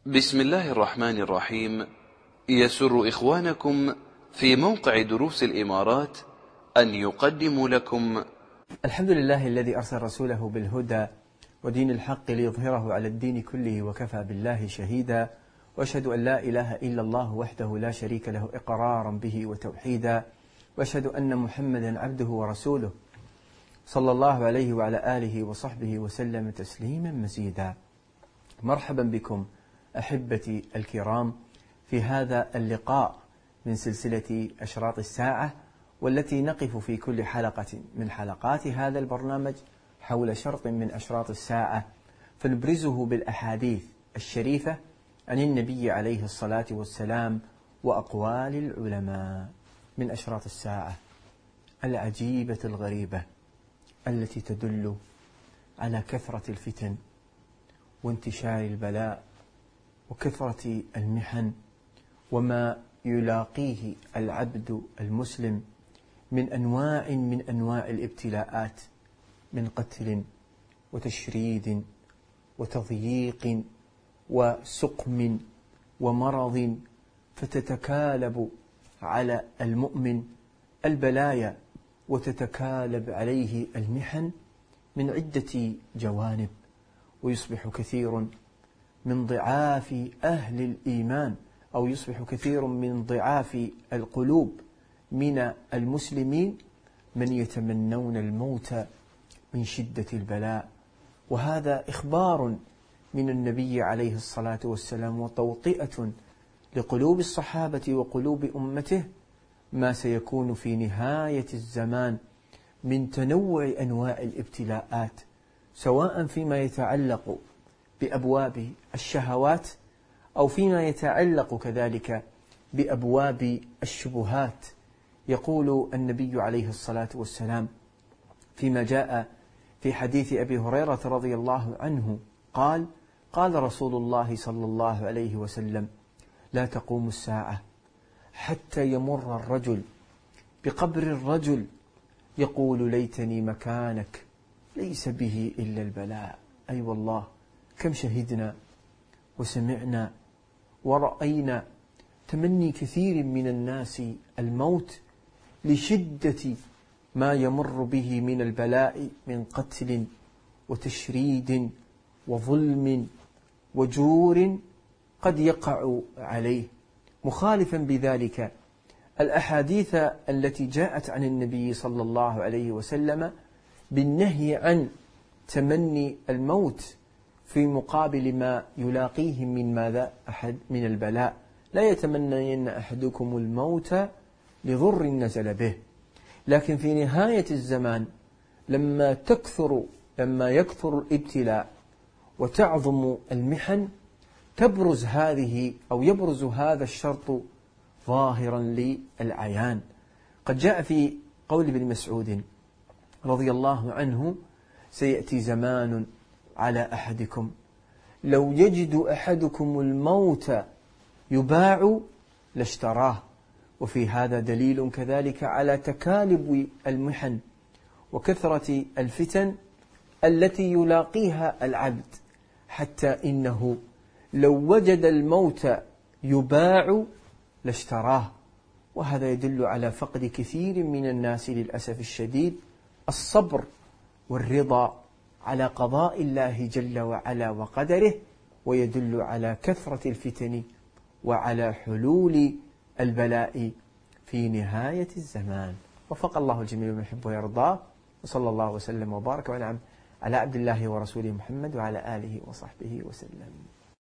بسم الله الرحمن الرحيم. يسر إخوانكم في موقع دروس الإمارات أن يقدموا لكم الحمد لله الذي أرسل رسوله بالهدى ودين الحق ليظهره على الدين كله وكفى بالله شهيدا، وأشهد أن لا إله إلا الله وحده لا شريك له إقرارا به وتوحيدا، وأشهد أن محمدا عبده ورسوله صلى الله عليه وعلى آله وصحبه وسلم تسليما مزيدا. مرحبا بكم أحبتي الكرام في هذا اللقاء من سلسلة أشراط الساعة، والتي نقف في كل حلقة من حلقات هذا البرنامج حول شرط من أشراط الساعة فنبرزه بالأحاديث الشريفة عن النبي عليه الصلاة والسلام وأقوال العلماء. من أشراط الساعة العجيبة الغريبة التي تدل على كثرة الفتن وانتشار البلاء وكثرة المحن وما يلاقيه العبد المسلم من أنواع الابتلاءات، من قتل وتشريد وتضييق وسقم ومرض، فتتكالب على المؤمن البلايا وتتكالب عليه المحن من عدة جوانب، ويصبح كثير من ضعاف أهل الإيمان أو يصبح كثير من ضعاف القلوب من المسلمين من يتمنون الموت من شدة البلاء. وهذا إخبار من النبي عليه الصلاة والسلام وتوطئة لقلوب الصحابة وقلوب أمته ما سيكون في نهاية الزمان من تنوع أنواع الابتلاءات، سواء فيما يتعلق بأبواب الشهوات أو فيما يتعلق كذلك بأبواب الشبهات. يقول النبي عليه الصلاة والسلام فيما جاء في حديث أبي هريرة رضي الله عنه قال: قال رسول الله صلى الله عليه وسلم: لا تقوم الساعة حتى يمر الرجل بقبر الرجل يقول ليتني مكانك ليس به إلا البلاء. أي والله كم شهدنا وسمعنا ورأينا تمني كثير من الناس الموت لشدة ما يمر به من البلاء من قتل وتشريد وظلم وجور قد يقع عليه، مخالفا بذلك الأحاديث التي جاءت عن النبي صلى الله عليه وسلم بالنهي عن تمني الموت في مقابل ما يلاقيه من ماذا من البلاء. لا يتمنين أحدكم الموت لضر نزل به. لكن في نهاية الزمان لما يكثر الابتلاء وتعظم المحن تبرز يبرز هذا الشرط ظاهرا للعيان. قد جاء في قول ابن مسعود رضي الله عنه: سيأتي زمان على أحدكم لو يجد أحدكم الموت يباع لاشتراه. وفي هذا دليل كذلك على تكالب المحن وكثرة الفتن التي يلاقيها العبد، حتى إنه لو وجد الموت يباع لاشتراه. وهذا يدل على فقد كثير من الناس للأسف الشديد الصبر والرضا على قضاء الله جل وعلا وقدره، ويدل على كثرة الفتن وعلى حلول البلاء في نهاية الزمان. وفق الله الجميع من يحب ويرضاه، وصلى الله وسلم وبارك ونعم على عبد الله ورسوله محمد وعلى آله وصحبه وسلم.